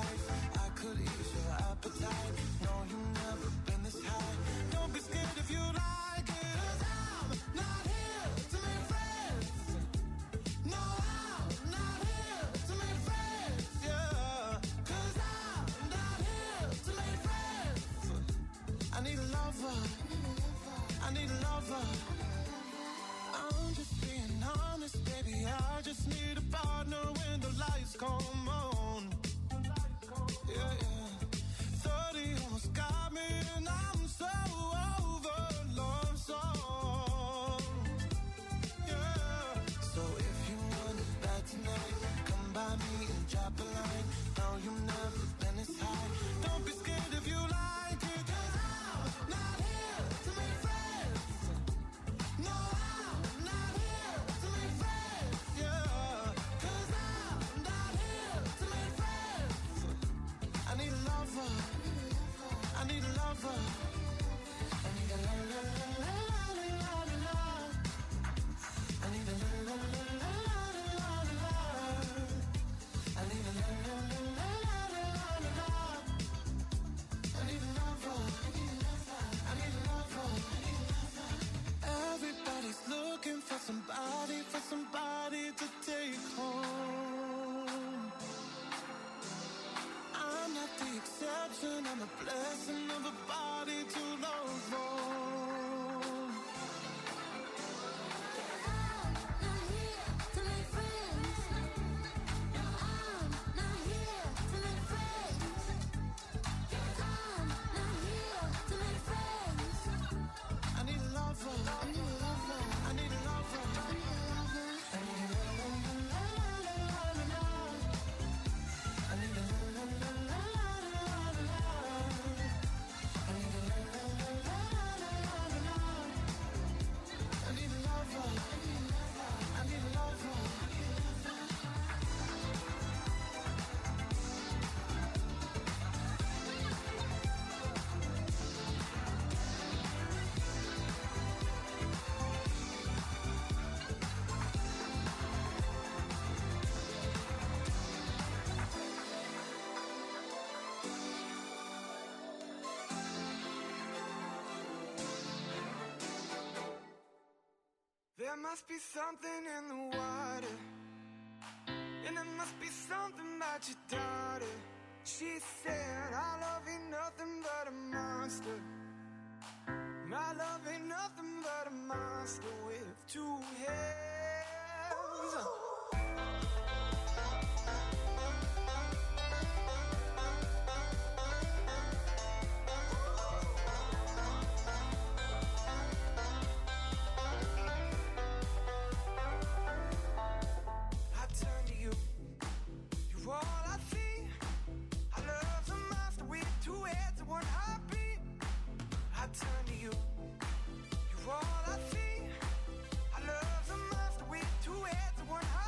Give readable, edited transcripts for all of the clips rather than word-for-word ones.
life, I could ease your appetite. No, you've never been this high. Don't be scared if you like it, 'cause I'm not here to make friends. No, I'm not here to make friends, yeah. 'Cause I'm not here to make friends. I need a lover, I need a lover. I'm just being honest, baby, I just need a partner when the lights come on. Yeah, yeah. 30 almost got me and I'm so over love song. Yeah. So if you want it bad tonight, come by me and drop a line. No, you've never been this high. Don't be scared if you like it, 'cause I'm not here to make friends. No, I'm not here to make friends, yeah. 'Cause I'm not here to make friends. I need a lover, I need a lover. I need a la la la la la la la. I need a la la la la la la la. I need a la la la la la la la. I need a lover, I need a lover. Everybody's looking for somebody to take home. I'm not the exception, I'm a blessing of a body to love on. I'm not here to make friends. No, I'm not here to make friends. I'm not here to make friends. I need a lover, I need a lover, I need a lover. I need a la la la la la la la. I need a la la la la la la la. I need a la la la la la la la. I need a lover, I need a lover. There must be something in the water, and there must be something about your daughter. She said, our love ain't nothing but a monster. My love ain't nothing but a monster with two heads. All I see, I love the monster with two heads and one heartbeat. I turn to you, you're all I see. I love the monster with two heads and one heartbeat.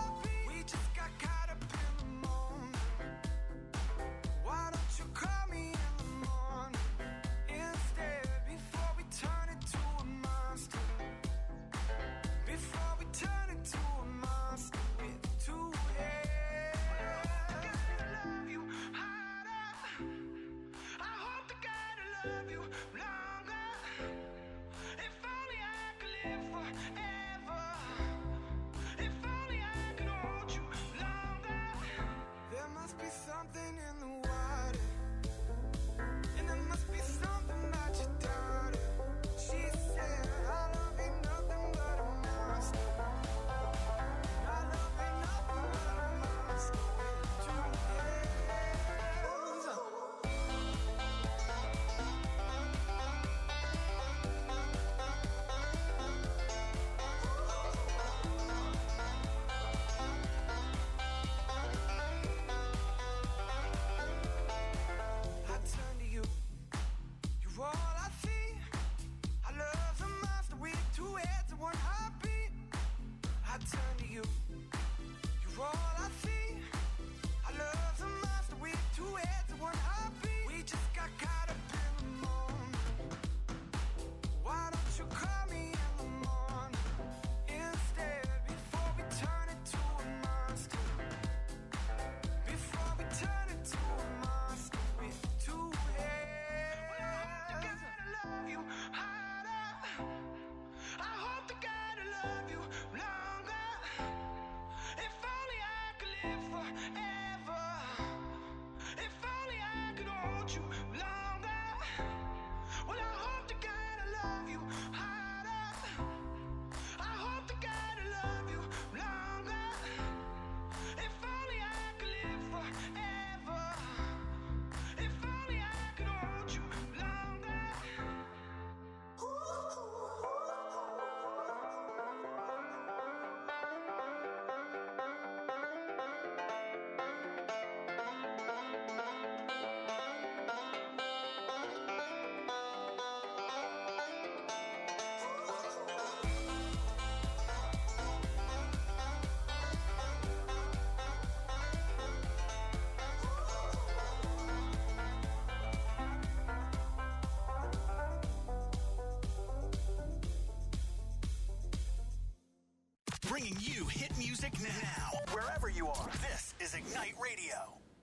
bringing you hit music now. Wherever you are, this is Ignite Radio.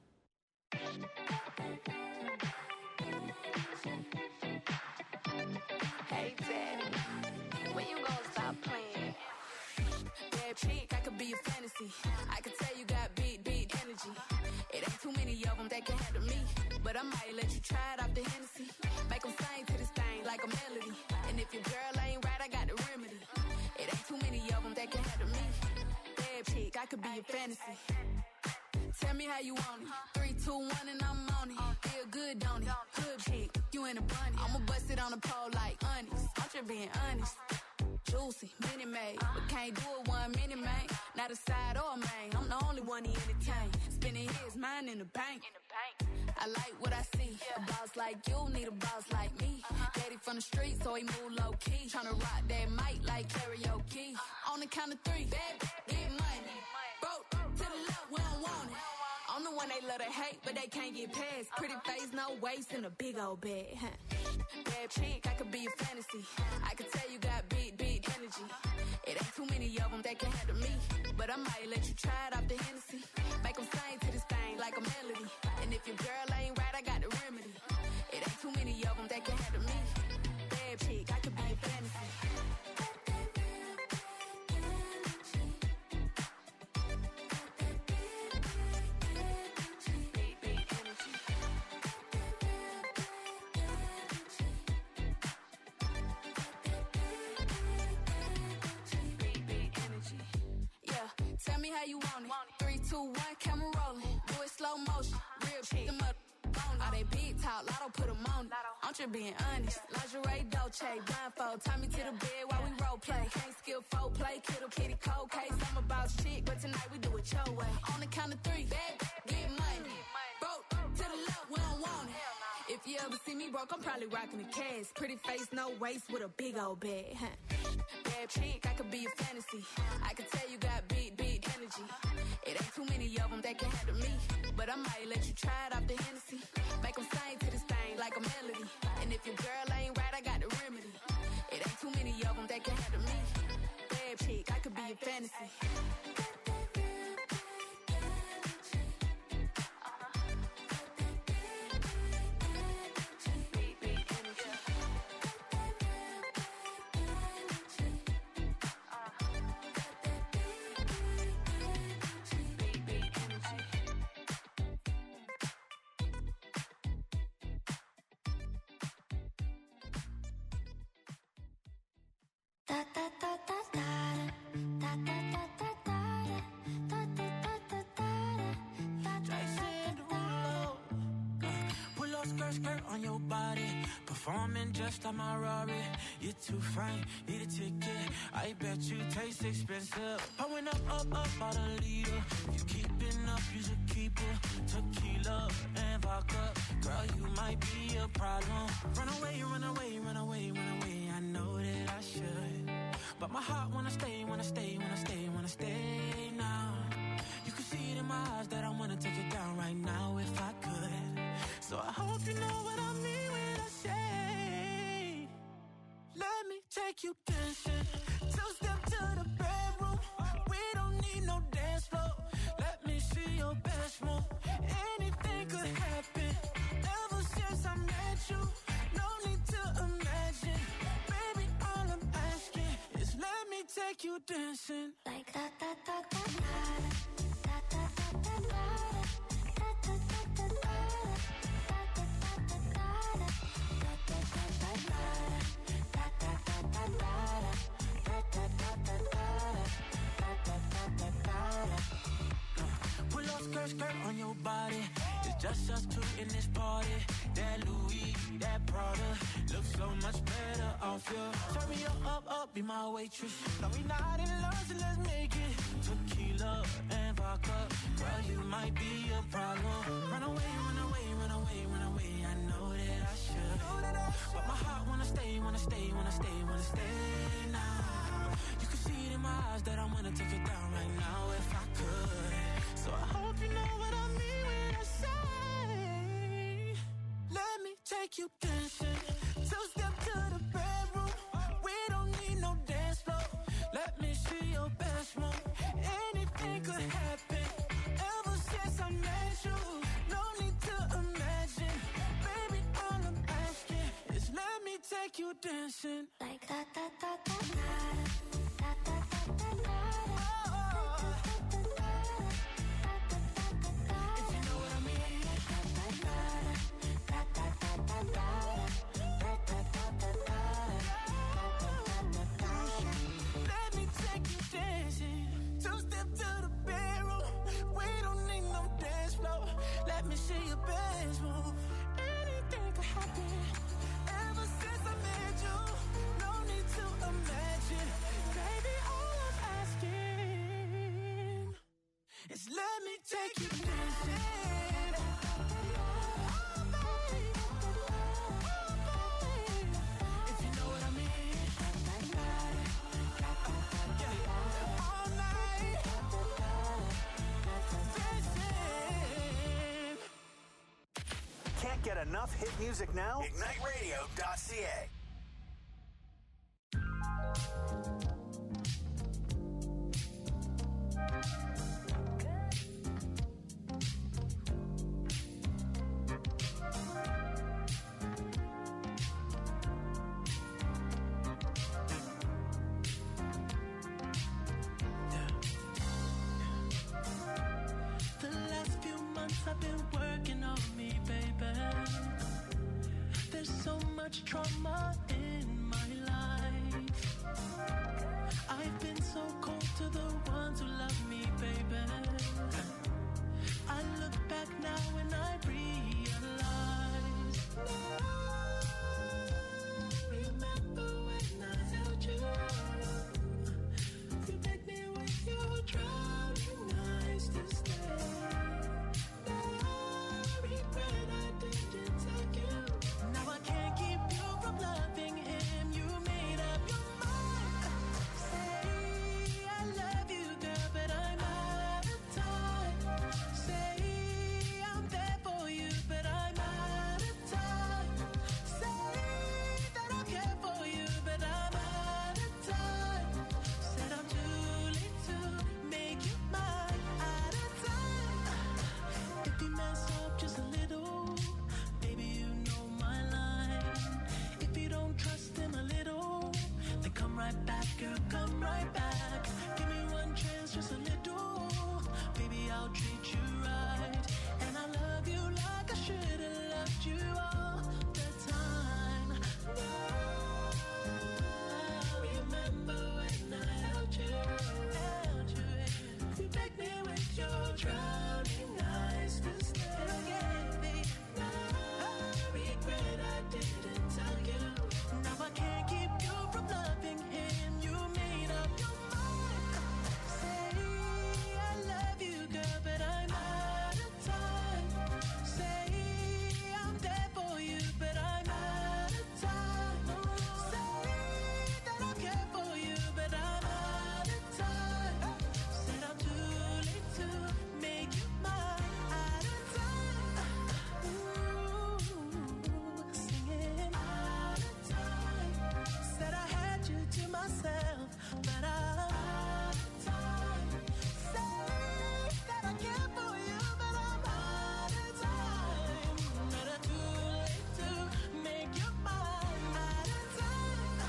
Hey, Daddy, when you gonna stop playing? Bad chick, I could be a fantasy. I could tell you got beat energy. It ain't too many of them that can handle me. But I might let you try it off the Hennessy. Make them sing to this thing like a melody. And if your girl ain't right, I got the remedy. It ain't too many of them that can handle me. Bad chick, I could be a fantasy. Tell me how you want it. 3, 2, 1, and I'm on it. Feel good, don't it? Hood chick, you in a bunny. I'ma bust it on the pole like honest. I'm just being honest. Juicy, mini made, but can't do it 1 minute, man. Not a side or a main. I'm the only one he entertain. Spending his mind in the bank. I like what I see. A boss like you need a boss like me. Daddy from the street, so he move low key. Tryna rock that mic like karaoke. On the count of 3, baby, get money. Broke to the left, we don't want it. I'm the one they love to hate, but they can't get past. Pretty face, no waist, and a big old bag. Bad chick, I could be a fantasy. I could tell you got beat energy. It ain't too many of them that can handle me. But I might let you try it off the Hennessy. Make them sing to this thing like a melody. And if your girl ain't right, I got the remedy. It ain't too many of them that can handle me. Bad chick, I could be a fantasy. Tell me how you want it. 3, 2, 1, camera rolling. Do it slow motion. Real chick. Them up all they big talk. Lotto put them on it. I'm just being honest. Lingerie, Dolce, blindfold. Tie me to the bed while we role play. Can't skill folk play. Kiddo, kitty, cold case. I'm a boss chick, but tonight we do it your way. On the count of 3, baby, get money. Broke to the left, we don't want it. If you ever see me broke, I'm probably rocking a cast. Pretty face, no waist, with a big old bag. Bad chick, I could be a fantasy. I could tell you got beat energy. It ain't too many of them that can handle me. But I might let you try it off the Hennessy. Make them sing to this thing like a melody. And if your girl ain't right, I got the remedy. It ain't too many of them that can handle me. Bad chick, I could be a fantasy. Skirt on your body, performing just like my Rari. You're too fine, need a ticket. I bet you taste expensive. Pouring up about a liter. If you keeping up, you should keep it. Tequila and vodka, girl, you might be a problem. Run away, run away, run away, run away. I know that I should, but my heart wanna stay, wanna stay, wanna stay, wanna stay now. You can see it in my eyes that I wanna take it down right now if I could. So I hope you know what I mean when I say, let me take you dancing. 2-step to the bedroom. We don't need no dance floor. Let me see your best move. Anything could happen. Ever since I met you, no need to imagine. Baby, all I'm asking is let me take you dancing. Like da da da da da da da da da da da da. Pull up skirt on your body. It's just us two in this party. That Louis, that Prada looks so much better off you. Turn me up, be my waitress. No, we not in love, so let's make it. Tequila and vodka, girl, you might be a problem. Run away, run away, run away, run away. I know that I should, but my heart wanna stay, wanna stay, wanna stay, wanna stay now. You can see it in my eyes that I wanna take it down right now if I could. So I hope you know what I mean when I say, let me take you dancing. 2-step to the bedroom. We don't need no dance floor. Let me see your best move. anything could happen. Ever since I met you, no need to imagine. Baby, all I'm asking is let me take you dancing. Like da da da da da da da da da da. If you know what I mean. Let me take you dancing. Two step to the bedroom. We don't need no dance floor. Let me see your best move. Anything could happen. Ever since I met you, no need to imagine. Baby, all I'm asking is let me take you dancing. If you know what I mean. Yeah. All night. Dancing. Can't get enough hit music now? IgniteRadio.ca. The last few months I've been working on me, baby. There's so much trauma in my life. I've been so cold to the ones who love me, baby. I look back now and I realize. Remember when I held you? You begged me with your drowning eyes to stay. Now I regret I didn't take you. Now I can't keep you from loving him. You made up your mind. Say I love you, girl, but I'm out of time. Say I'm there for you, but I'm out of time. Say that I care for you, but I'm out of time. Said I'm too late to make you mine. Out of time. If you mess up just a little, baby, you know my line. If you don't trust him a little, then come right back, girl, come right back. Give me one chance, just a little. Baby, I'll treat you right. And I love you like I should have loved you all the time. Now, remember when I held you? You begged me with your drowning eyes to stay. Now I regret I didn't tell you. Now I can't keep you from loving him. You made up your mind. Say I love you, girl, but I'm out of time. Say I'm there for you, but I'm out of time. Say that I care for you, but I'm out of time. Said I'm too late to make you mine. Out of time. Ooh, singing out of time. Said I had you to myself, but I'm out of time. Say that I care for you, but I'm out of time. But I'm too late to make you mine. Out of time.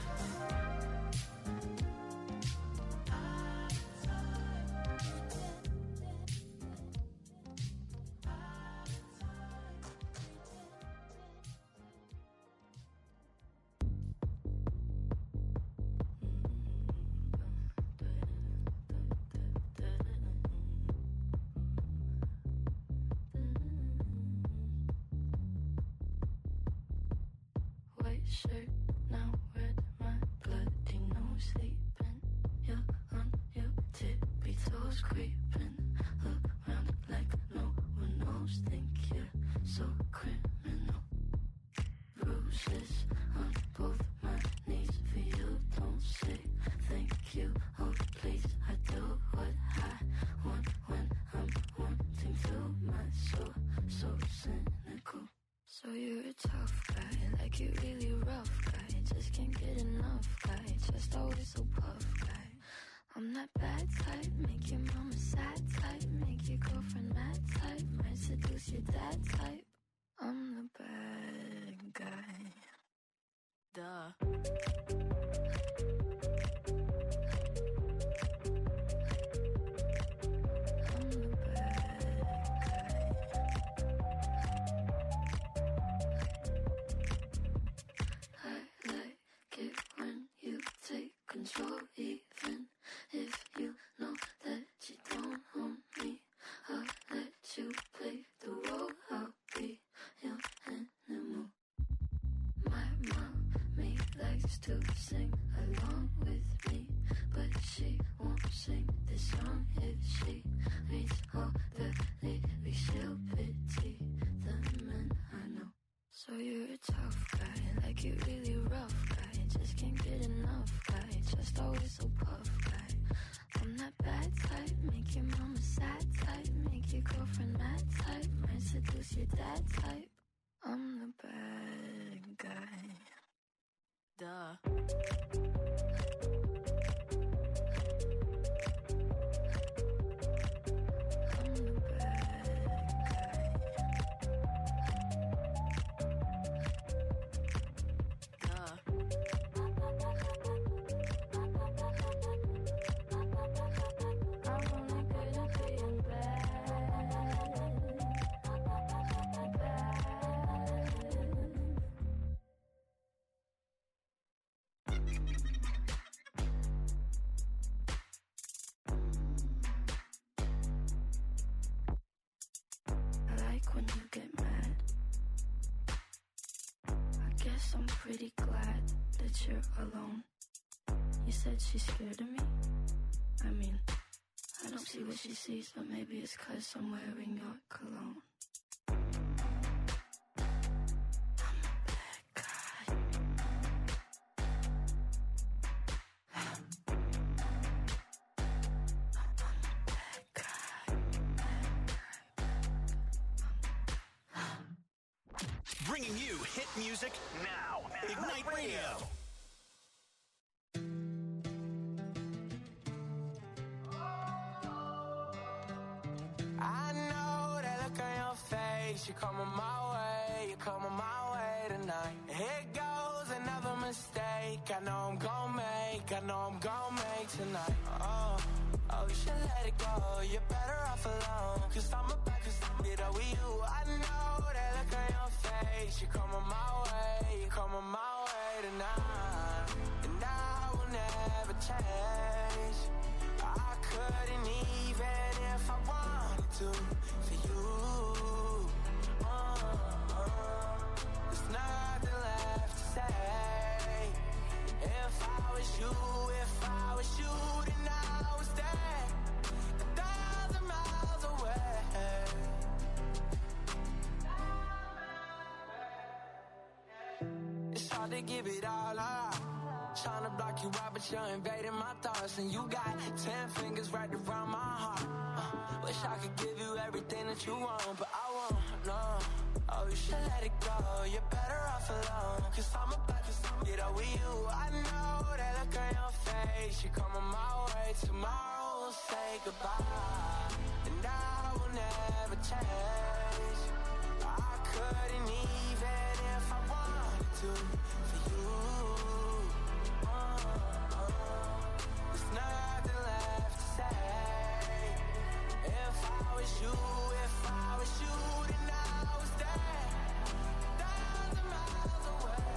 White shirt, now red, my bloody nose sleeping. You're on your tippy toes, creeping around like no one knows. Think you're so criminal. Bruises on both my knees for you. Don't say thank you, oh please. I do what I want when I'm wanting to. My soul, so cynical. So you're a tough guy, like you really rough guy. Just can't get enough guy, just always so puff guy. I'm that bad type, make your mama sad type, make your girlfriend mad type, might seduce your dad type. I'm the bad guy. Duh. I'm the bad guy. I like it when you take control, even if you know that you don't own me. I'll let you play the role, I'll be your animal. My mommy likes to sing along with me, but she won't sing this song if she reads all the lyrics. She'll pity the men I know. So you're a tough guy, like you're really rough guy, just can't get enough guy, just always so puff guy. I'm that bad type, make your mama sad type, make your girlfriend mad type, might seduce your dad type. I'm the bad guy. Duh. I'm the bad guy. Duh. I'm only good at being bad. I like when you get mad. I guess I'm pretty glad that you're alone. You said she's scared of me? I mean, I don't see what she sees, but maybe it's 'cause I'm wearing your cologne. I'm a bad guy. I'm a bad guy. Bringing you hit music now. Ignite Radio. I know that look on your face. You're coming my way, you're coming my way tonight. Here goes another mistake. I know I'm gon' make, I know I'm gon' make tonight. Oh, you should let it go. You're better off alone. 'Cause I'm about to get up with you. I know that look on your face. You're coming my way, you're coming my way tonight. And I will never change. I couldn't even if I wanted to for you. There's nothing left to say. If I was you, then I was there 1,000 miles away. It's hard to give it all up. Trying to block you out, but you're invading my thoughts. And you got 10 fingers right around my heart. Wish I could give you everything that you want, but I won't, no. Oh, you should let it go. You're better off alone. 'Cause I'm about to get up with you. I know that look on your face. You're coming my way. Tomorrow we'll say goodbye. And I will never change. I couldn't even if I wanted to for you. There's nothing left to say. If I was you, then I was there 1,000 miles away.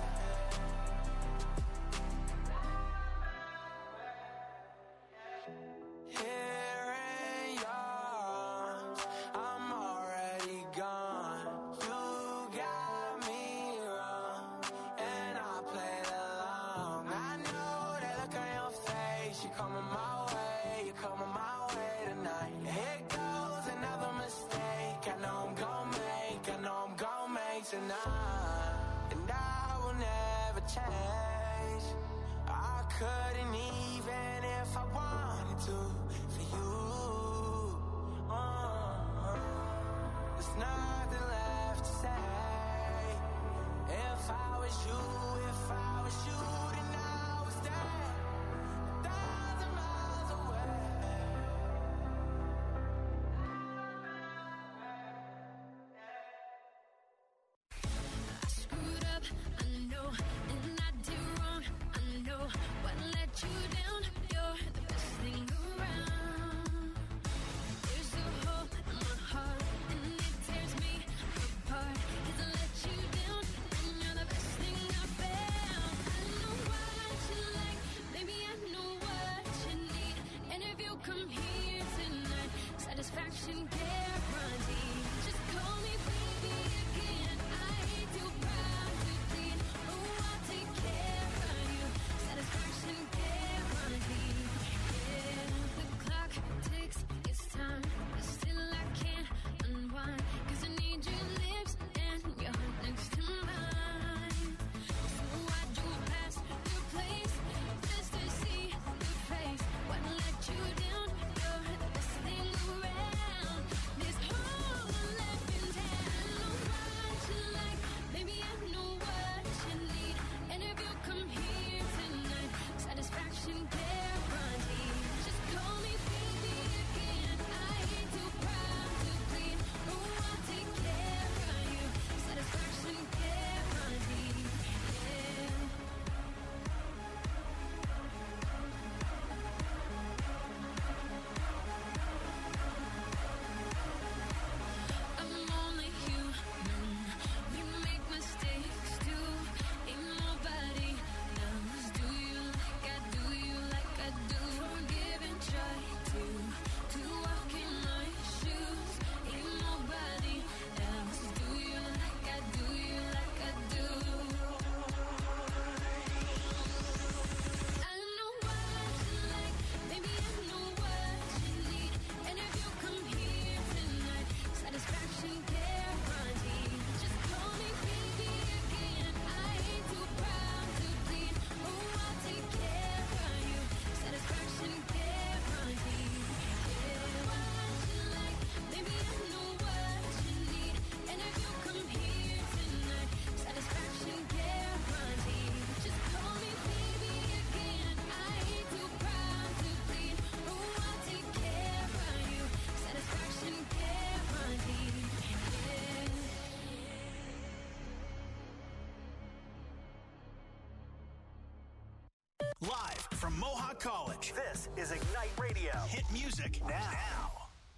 Here in your arms, I'm already gone. You got me wrong, and I played along. I know that look on your face. You're coming my way, you're coming my way tonight. Here goes another mistake. I know I'm gon' make tonight. And I will never change. I couldn't even if I wanted to for you. There's nothing left to say. If I was you, then I was there 1,000 miles away. Live from Mohawk College, this is Ignite Radio. Hit music now.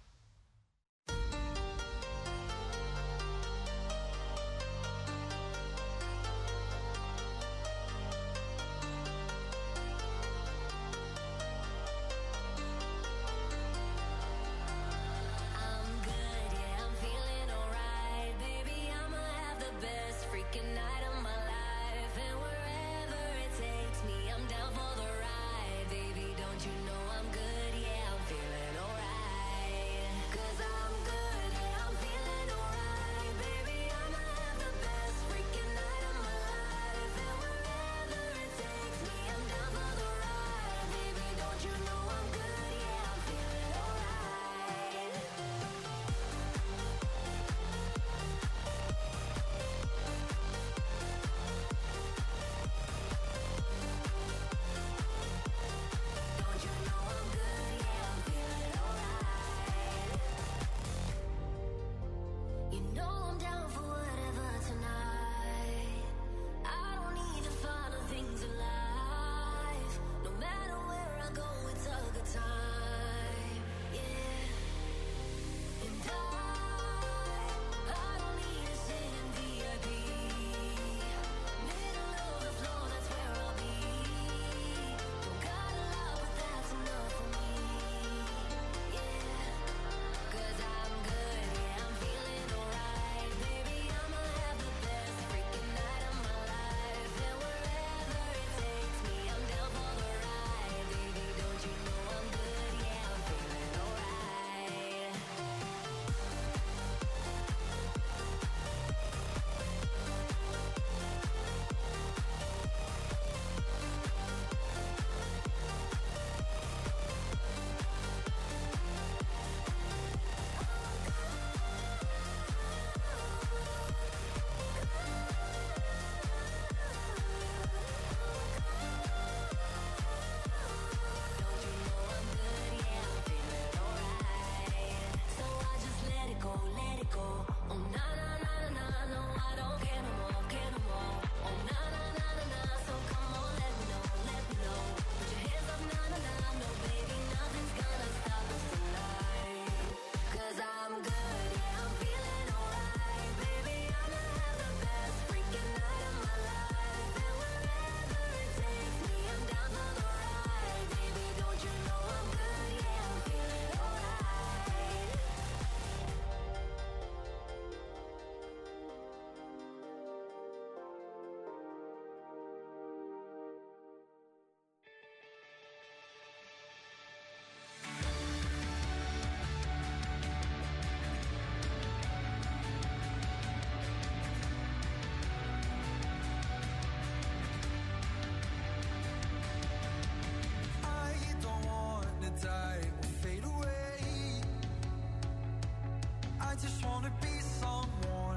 I just wanna be someone.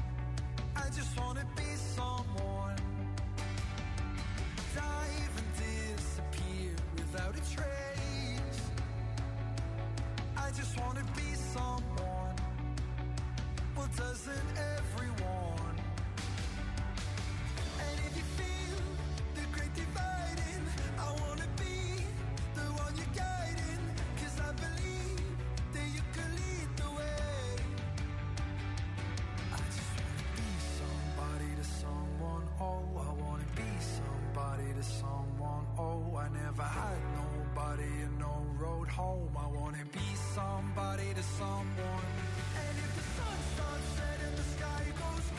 I just wanna be someone. Dive and disappear without a trace. I just wanna be someone. Well, doesn't everyone? And if you feel the great dividing, I wanna be the one you're guiding. 'Cause I believe that you can lead the way. I just wanna be somebody to someone. Oh, I wanna be somebody to someone. Oh, I never had nobody and no road home. I wanna be somebody to someone. And if the sun starts setting, the sky goes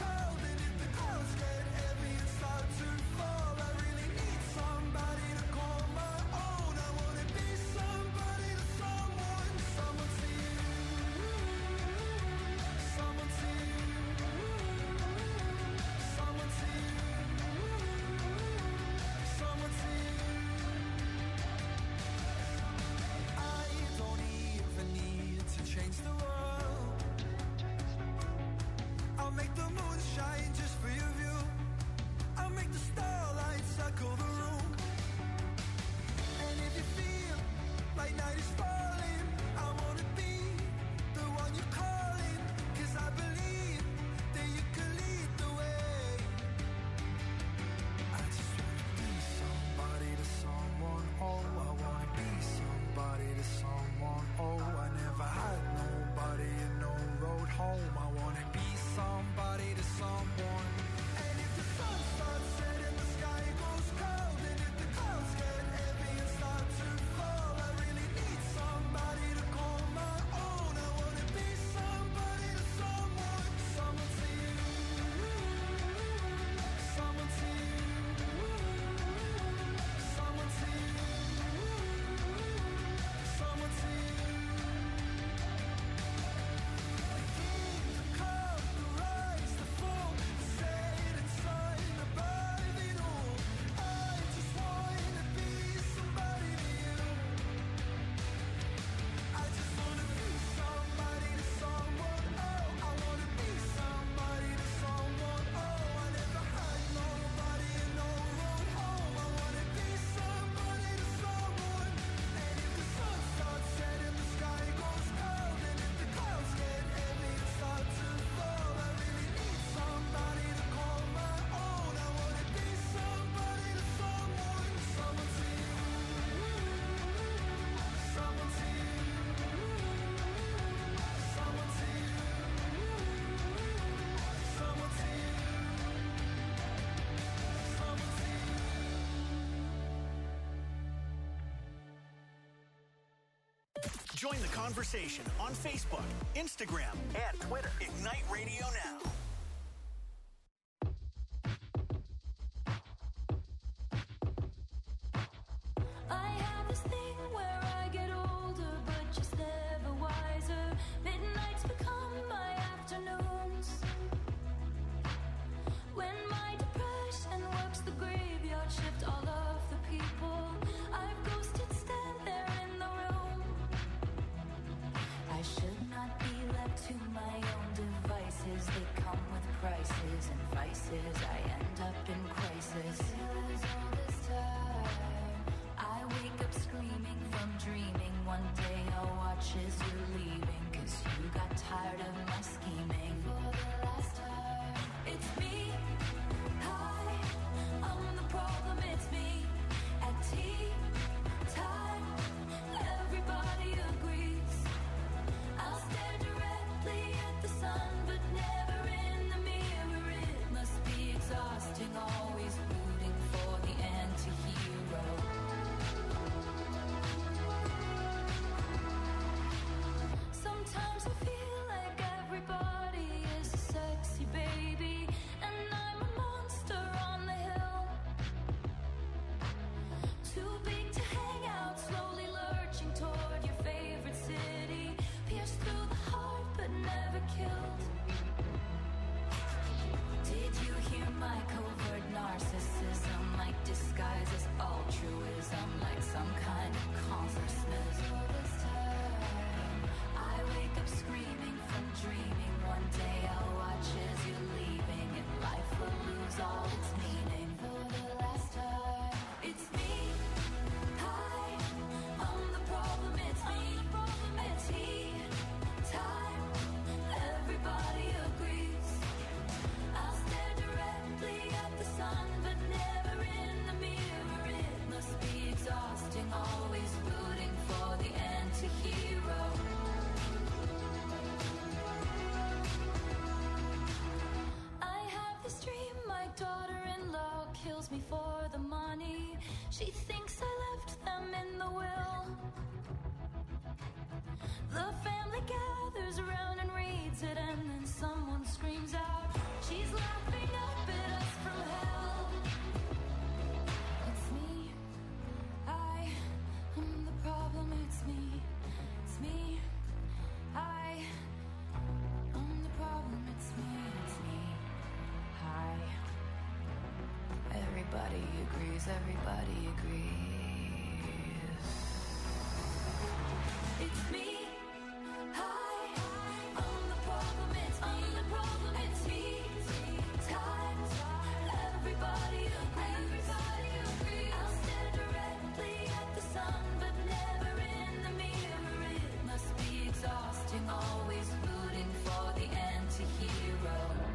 Join the conversation on Facebook, Instagram, and Twitter. Ignite Radio Now. I have this thing where I get older, but just never wiser. Midnights become my afternoons. When my depression works the graveyard shift, all of the people I've ghosted stand there in the room. I should not be left to my own devices. They come with prices and vices. I end up in crisis. Feels all this time. I wake up screaming from dreaming. One day I'll watch as you're leaving, 'cause you got tired of my scheming. For the last time, it's me. Hi, I'm the problem, it's me. At tea time, everybody agrees. I'll stare directly at the sun, but never in the mirror. It must be exhausting, always rooting for the anti-hero. Sometimes I feel like everybody is a sexy baby, and I'm a monster on the hill. Too big to hang out, slowly lurching toward your favorite city. Pierced through the heart, but never killed. Did you hear my covert narcissism? Like disguise as altruism, like some kind of consciousness. All this time, I wake up screaming from dreaming. One day I'll watch as you're leaving, and life will lose all its meaning. For the last time, it's me. Hi, I'm the problem, it's me. At tea time, everybody agrees. I'll stare directly at the sun, but never in the mirror. It must be exhausting, always rooting for the anti-hero. I have this dream, my daughter-in-law kills me for the money. She thinks I left them in the will. The family gathers around and reads it, and then someone screams out, she's laughing up at us from hell. It's me. I am the problem, it's me. It's me. I am the problem, it's me. It's me. Hi. Everybody agrees, everybody agrees. It's me. Hi, I'm the problem, it's me. I'm the problem, it's me. Time, everybody agrees. I'll stare directly at the sun, but never in the mirror. It must be exhausting, always rooting for the anti-hero.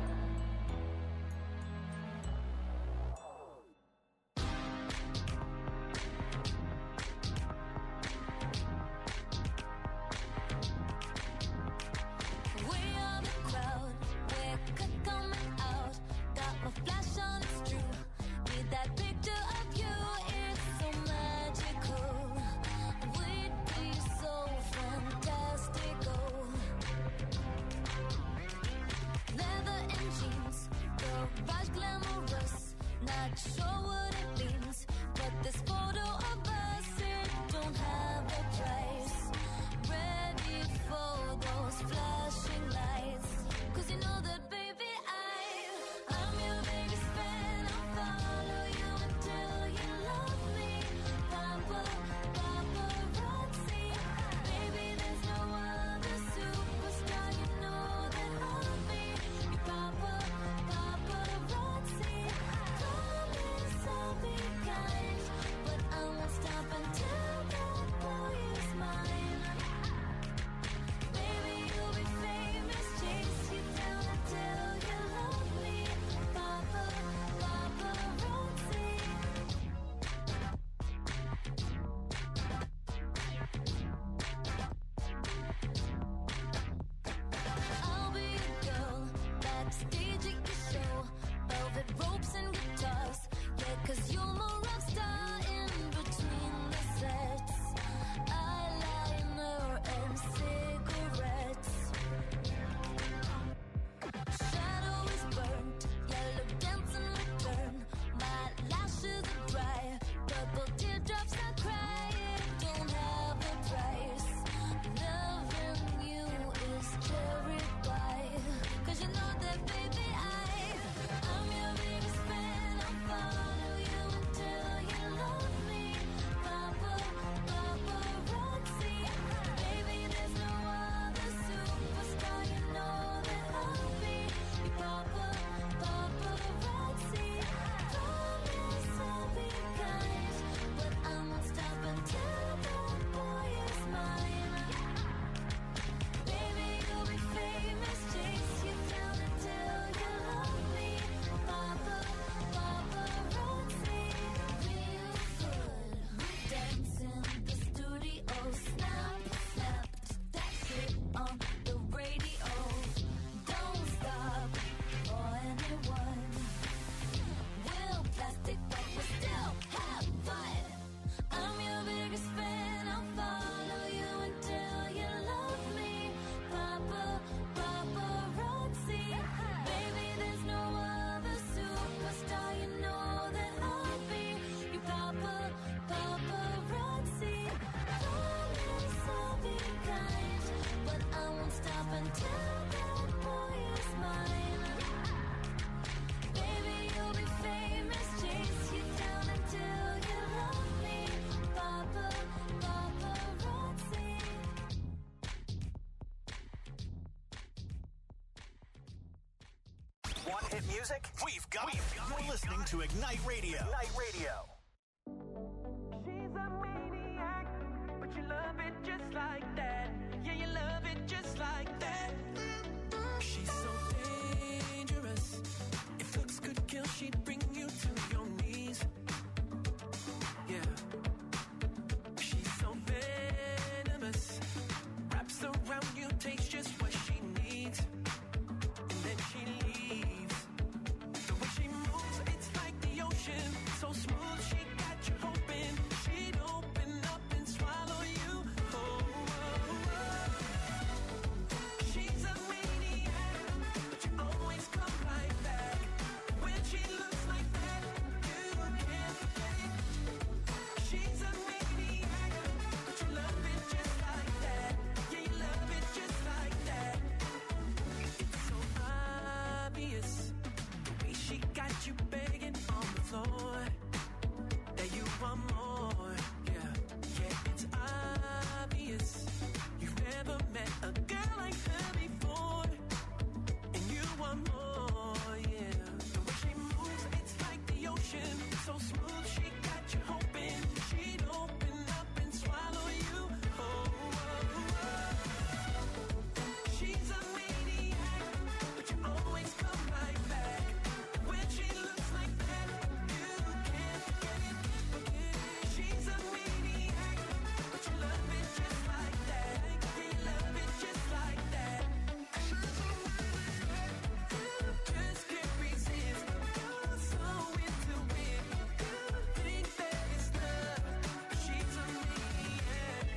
We are the crowd, we're coming out. Got my flash on, it's true. Need that picture of you, it's so magical. We'd be so fantastical. Leather and jeans, garage glamorous. Not sure what it means, but this photo of us, it don't have a price. Ready for those flashing lights, 'cause you know that baby I'm your biggest fan. I'll follow you until you love me. Paparazzi, baby there's no other superstar, you know that I'll be your paparazzi. Promise I'll be kind, but I won't stop until that boy is mine. Baby, you'll be famous, chase you down until Want hit music? We've got it. You're listening to Ignite Radio. Ignite Radio. She's a maniac, but you love it just like that. Yeah, you love it just like that. She's so dangerous. If looks could kill, she'd bring you to your knees. Yeah. She's so venomous. Wraps around you, takes just what she needs. And then she leaves. The way she moves, it's like the ocean. So smooth, she got you hoping she'd open up and swallow you. Oh, oh, oh. She's a maniac, but you always come right back. When she looks like that, you can't forget it. She's a maniac, but you love it just like that. Yeah, you love it just like that. It's so obvious, the way she got you begging on the floor, that you want more. Yeah, yeah, it's obvious. You've never met a girl like her before, and you want more. Yeah, the way she moves, it's like the ocean. So smooth, she got you hoping she'd open up and swallow you. Oh, oh, oh. She's a maniac, but you always come right back. When she looks like that, you can't forget it. She's a maniac, but you love it just like that. Yeah, you love it just like that. Just can't resist. You're so into it. You think that it's love, but she's a maniac.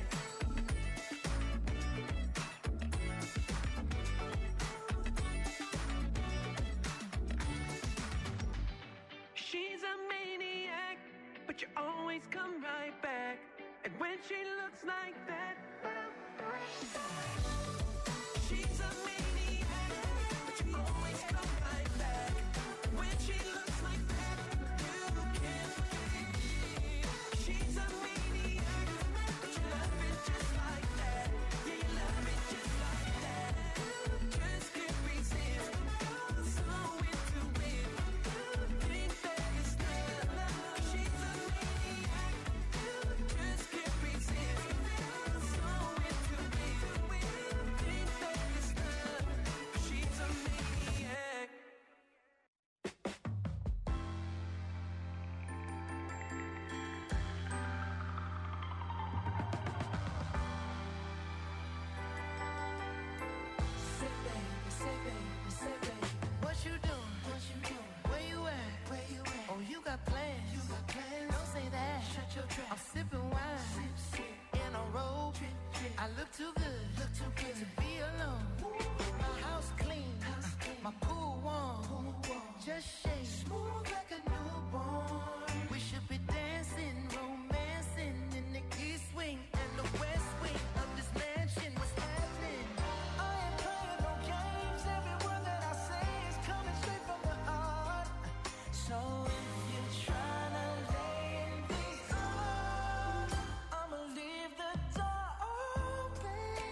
She's a maniac, but you always come right back. And when she looks like that, she's a maniac, but you always come right back. When she looks like that, you can't forget it. She's a maniac, but you love it just like that. Yeah, you love it just like that. Just can't resist. You're so into it. You think that it's love. She's a maniac. Just can't resist. You're so into it. You think that it's love. She's a maniac. Say baby, say baby, say baby. What you doing? What you doing? Where you at? Where you at? Oh, you got plans. You got plans. Don't say that. Shut your trap. I'm sipping wine. Sip, sip. In a robe. Trip, trip. I look too good. Look too good to be alone. My house clean. House clean. My pool warm. Pool warm. Just shake. Smooth like a newborn. We should be dancing, romancing in the east wing and the west wing of this mansion. What's happening? I ain't playing no games. Every word that I say is coming straight from the heart. So if you're trying to lay in these arms, I'ma leave the door open.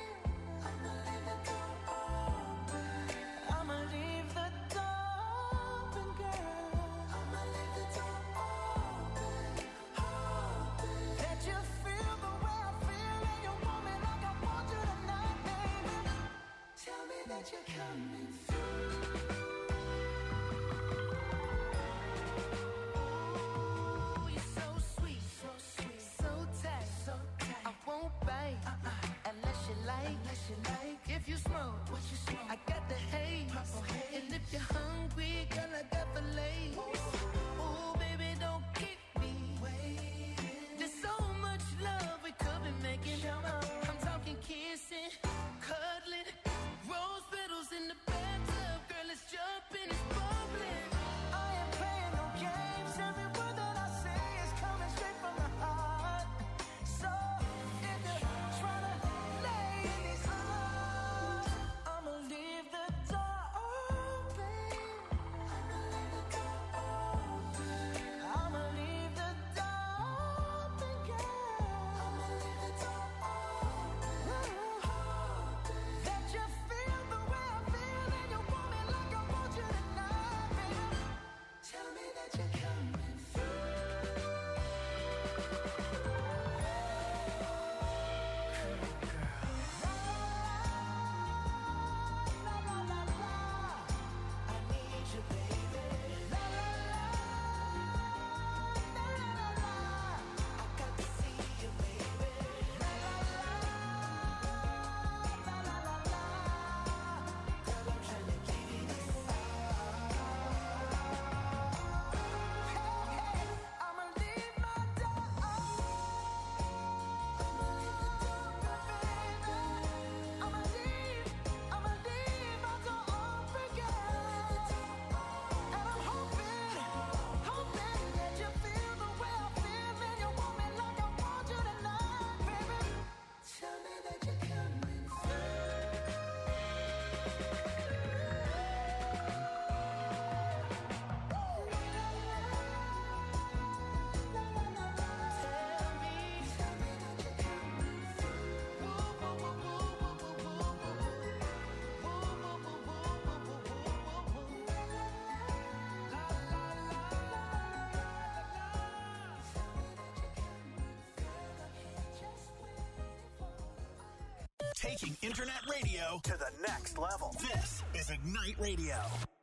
internet radio to the next level. This is Ignite Radio.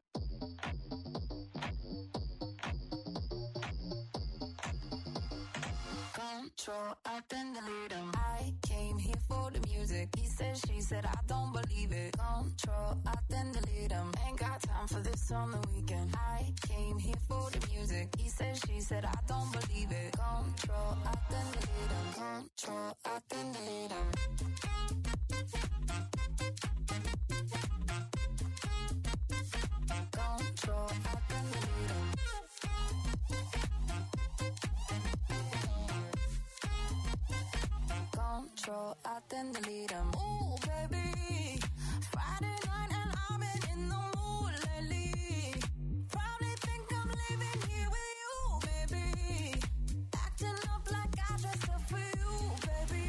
Control, I then delete him. I came here for the music. He said, she said, I don't believe it. Control, I then delete him. Ain't got time for this on the weekend. I came here for the music. He said, she said, I don't believe it. Control, I then delete him. Control, I then delete him. Control, I then delete him. Control, I then delete him. Ooh, baby, Friday night and I've been in the mood lately. Probably think I'm leaving here with you, baby. Acting up like I dressed up for you, baby.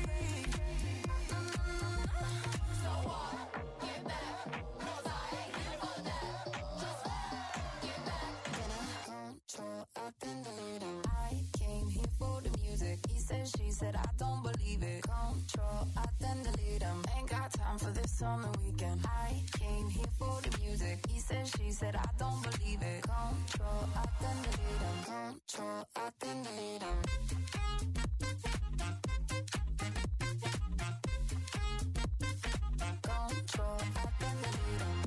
So what? Get back, 'cause I ain't here for that. Just get back. Control, I then delete him. I came here for the music. He said, she said, I don't believe it. Control, I then delete him. Ain't got time for this on the weekend. I came here for the music. He said, she said, I don't believe it. Control, I then delete him. Control, I then delete him. Control, I then delete him.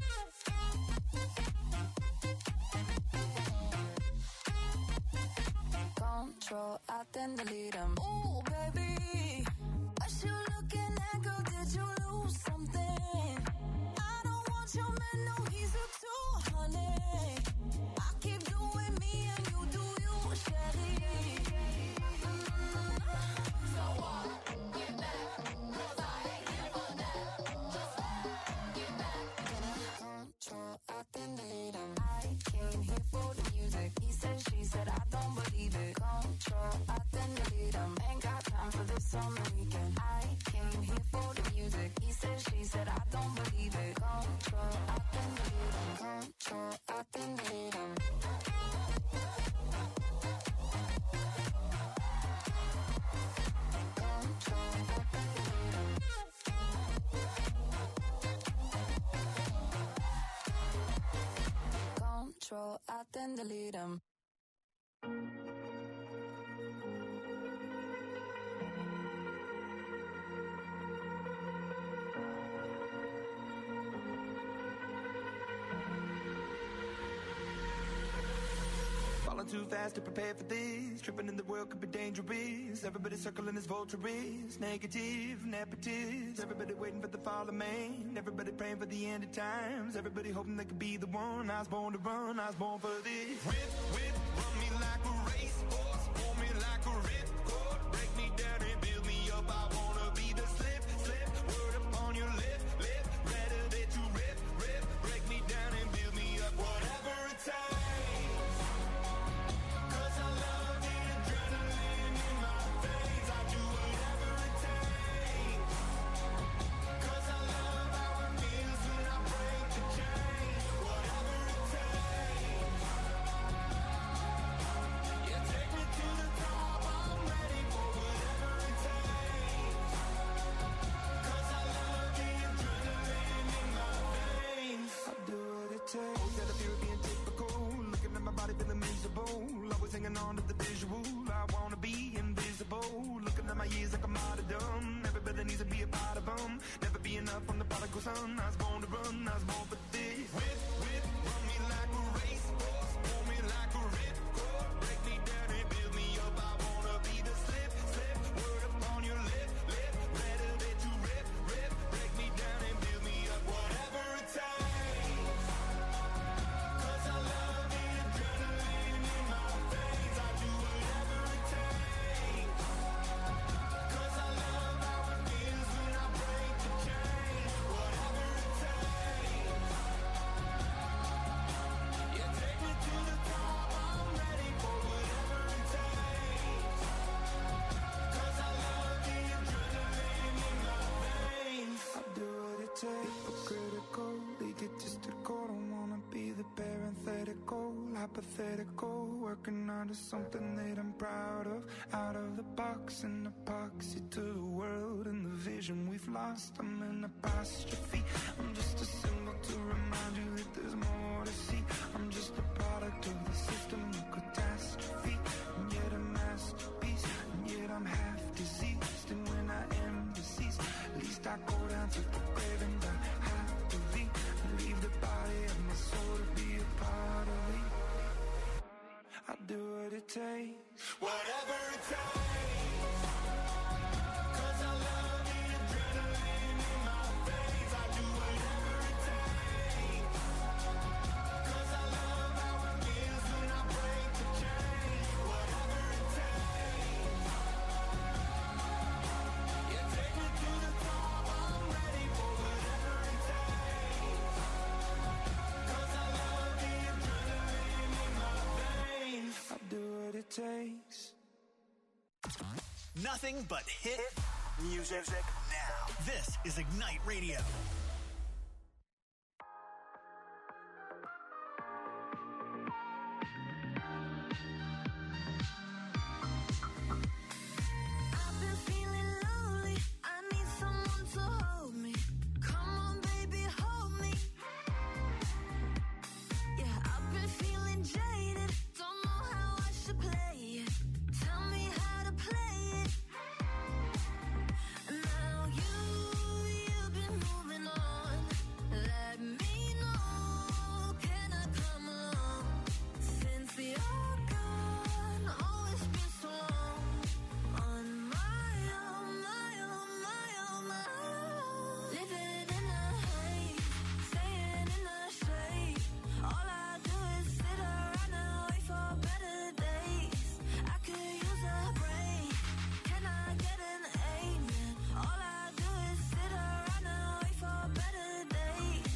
Control, I then delete him. Ooh, baby, what you looking at, girl? Did you lose something? I don't want your man, no, he's a 200. I keep doing me and you do you, Shelly. So what? Get back, 'cause I ain't here for that. Just get back. Control, I then delete him. I came here for the music. He said, she said, I don't believe it. Control, I then delete him. Ain't got time for this on the weekend. I came here for the music. He said, she said, I don't believe it. Control, I then delete him. Control, I then delete him. Control, I then delete him. Control, I then delete him. Falling too fast to prepare for this. Tripping in the world could be dangerous. Everybody circling as vultures. Negative, nepotist. Everybody waiting for the fall of man. Everybody praying for the end of times. Everybody hoping they could be the one. I was born to run, I was born for this. Whip, run me like a racehorse. Pull me like a ripcord. Break me down and build me up. I wanna be the slip. Word upon your lip. Rather that you rip. Break me down and build me up. Whatever it takes. Instead of you being typical, looking at my body feeling miserable, always hanging on to the visual. I wanna be invisible, looking at my years like I'm martyrdom. Everybody needs to be a part of them. Never be enough from the prodigal son. I was born to run, I was born for this. Whip, run me like a racehorse, pull me like a ripcord. Break me down and build me up. I wanna be the slip. Word upon your lip. Rather that you rip. Break me down and build me up. Whatever it takes. antithetical, hypothetical, working onto something that I'm proud of. Out of the box, an epoxy to the world and the vision we've lost. I'm an apostrophe. I'm just a symbol to remind you that there's more to see. I'm just a product of the system of catastrophe, and yet a masterpiece, and yet I'm half diseased. And when I am deceased, at least I go down to the grave and die happily, and leave the body of my soul to be a part of me. I'll do what it takes, whatever it takes, 'cause I love the adrenaline in my veins. I do whatever it takes, 'cause I love how it feels when I break the chain. Whatever it takes, you take me to the top, I'm ready for whatever it takes, 'cause I love the adrenaline in my veins. I'll do what it takes. Nothing but hit music now. This is Ignite Radio. I've been feeling lonely. I need someone to hold me. Come on, baby, hold me. Yeah, I've been feeling jaded. Don't know how I should play it. Tell me how to play it. Now you've been moving on. Let me know. Can I come along? Since you're gone, oh, it's been so long. On my own, my own, my own, my own. Living in a haze, staying in the shade. All I do is sit around and wait for better days. I could use a break. Can I get an amen? All I do is sit around and wait for better days.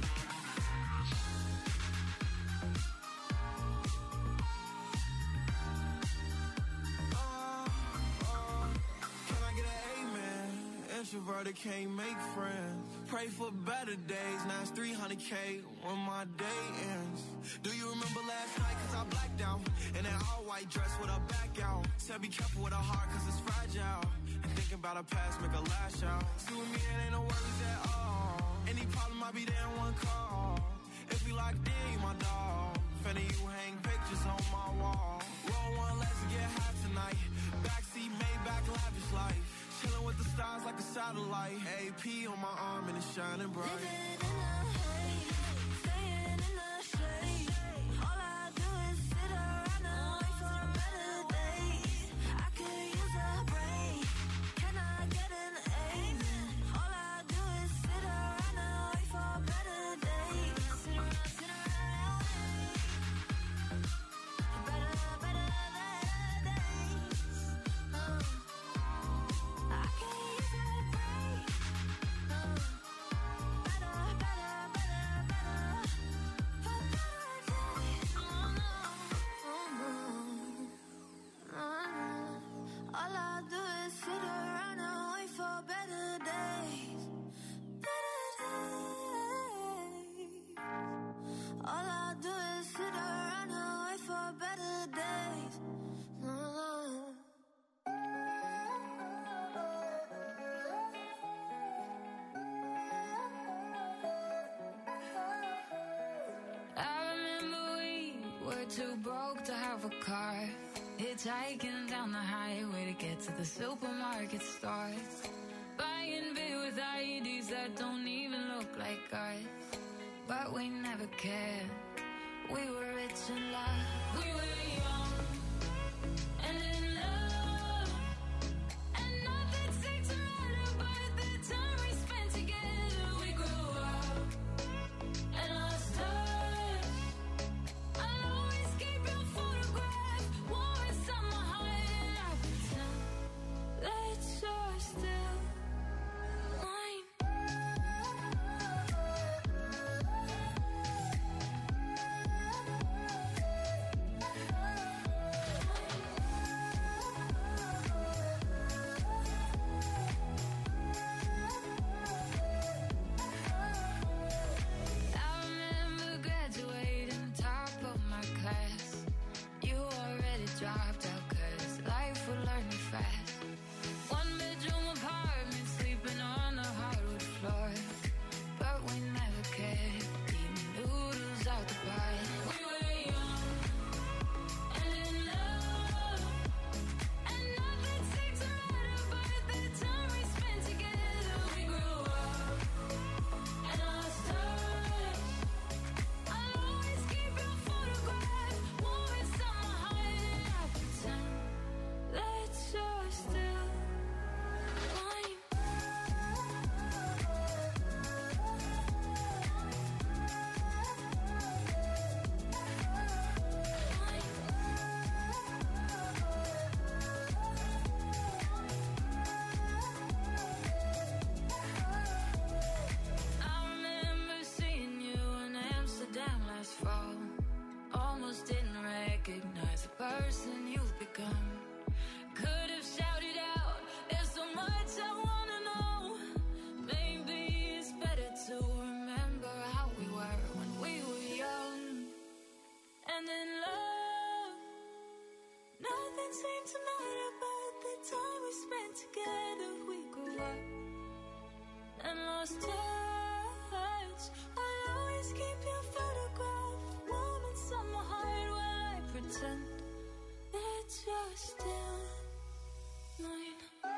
Can I get an amen? Introverted can't make friends. Pray for better days. Now it's 300K when my day ends. Do you remember last night? 'Cause I blacked out in that all white dress with her back out. Said be careful with her heart 'cause it's fragile. And thinking about her past make her lash out. See with me it ain't no worries at all. Any problem I'll be there in one call. If we locked in, you my dog. Fanny, you hang pictures on my wall. Roll one, let's get high tonight. Backseat, Maybach, lavish life. Chilling with the stars like a satellite. AP on my arm and it's shining bright. Living in a haze, staying in the shade. All I do is sit around and wait for better days. I could use a break. Can I get an amen? All I do is sit around and wait for better days. Sit around, better days. I could use a break. Better, better, better, better. For better days. Oh no, all I do is sit around and wait for better days. Better days. All I do is sit around and wait for better days. I remember we were too broke to have a car. Hitchhiking down the highway to get to the supermarket stores. Buying beer with IEDs that don't even look like ours. But we never cared. We were rich in love. We were young and in love. And nothing seemed to matter but the time we spent together. We grew up and lost touch. I'll always keep your photograph warm inside my heart. And I pretend that you're still mine. found in love. Nothing seemed to matter but the time we spent together. We grew up and lost touch. I'll always keep your photograph warm inside my heart while I pretend that you're still mine.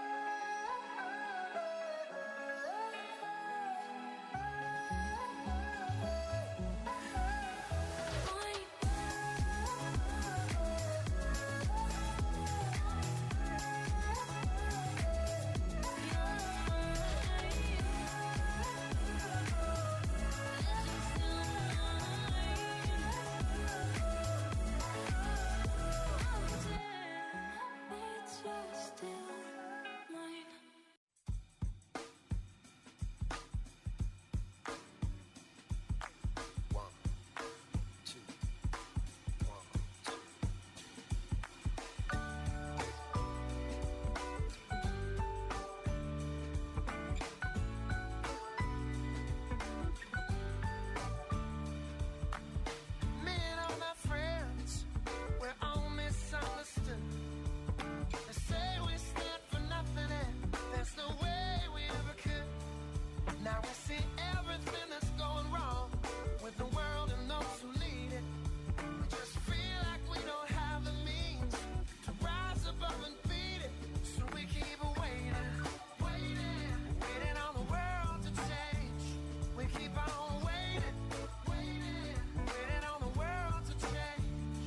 Me and all my friends, we're all misunderstood. They say we stand for nothing and there's no way we ever could. Now we see everything that's going wrong with the world and those who lead it. We just feel like we don't have the means to rise above and beat it. So we keep waiting, waiting, waiting on the world to change. We keep on waiting, waiting, waiting on the world to change.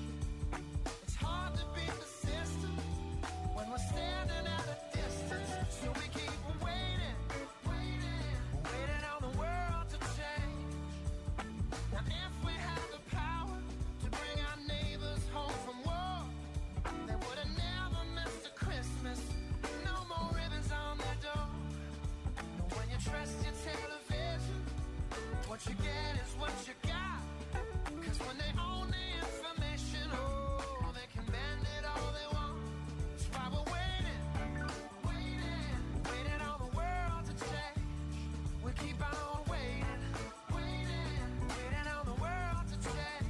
It's hard to be persistent when we're standing at a distance. So we keep waiting, waiting, waiting on the world to change. Now if we had the power to bring our neighbors home from war, they would have never missed a Christmas. No more ribbons on their door. But when you trust your television, what you get is what you got. 'Cause when they own the information, oh, they can bend it all they want. That's why we're waiting, waiting, waiting on the world to change. We keep on waiting, waiting, waiting on the world to change.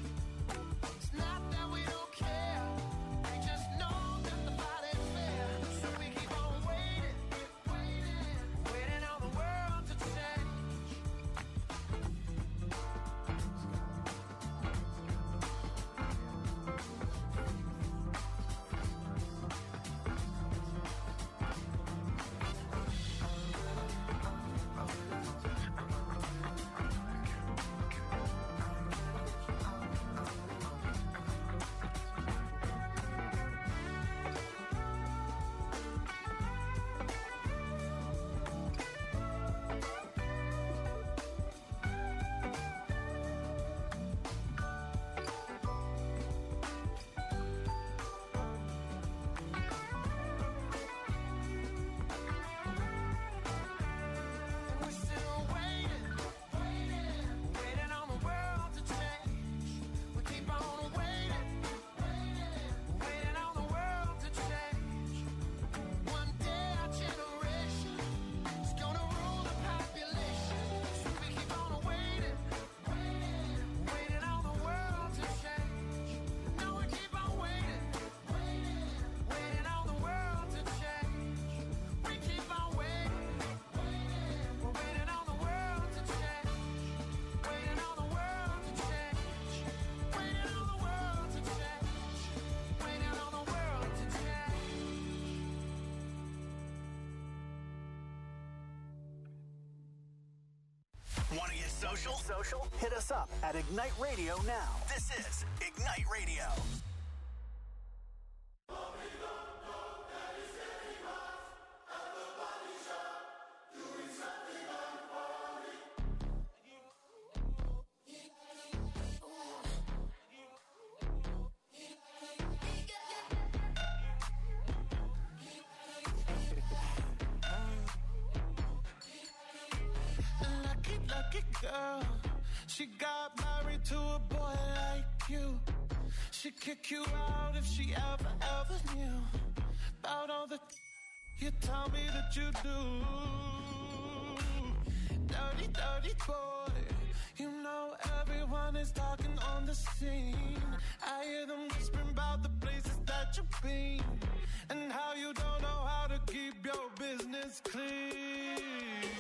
It's not that we don't care, we just know that the fight ain't fair. So we keep on waiting, waiting, waiting on the world to change. We're still waiting, waiting, waiting on the world to change. We keep on waiting, waiting, waiting on the world to change. One day our generation is gonna rule the population. So we keep on waiting, waiting, waiting on the world to change. No, we keep on waiting, waiting, waiting on the world to change. We keep on waiting, waiting, we're waiting on the world to change. Waiting on the world to change. Waiting on the world to change. Waiting on the world to change. Want to get social? Hit us up at Ignite Radio now. This is Ignite Radio. Lucky, lucky girl. She got married to a boy like you. She'd kick you out if she ever knew about all the you tell me that you do. Dirty, dirty boy. You know everyone is talking on the scene. I hear them whispering about the places that you've been and how you don't know how to keep your business clean.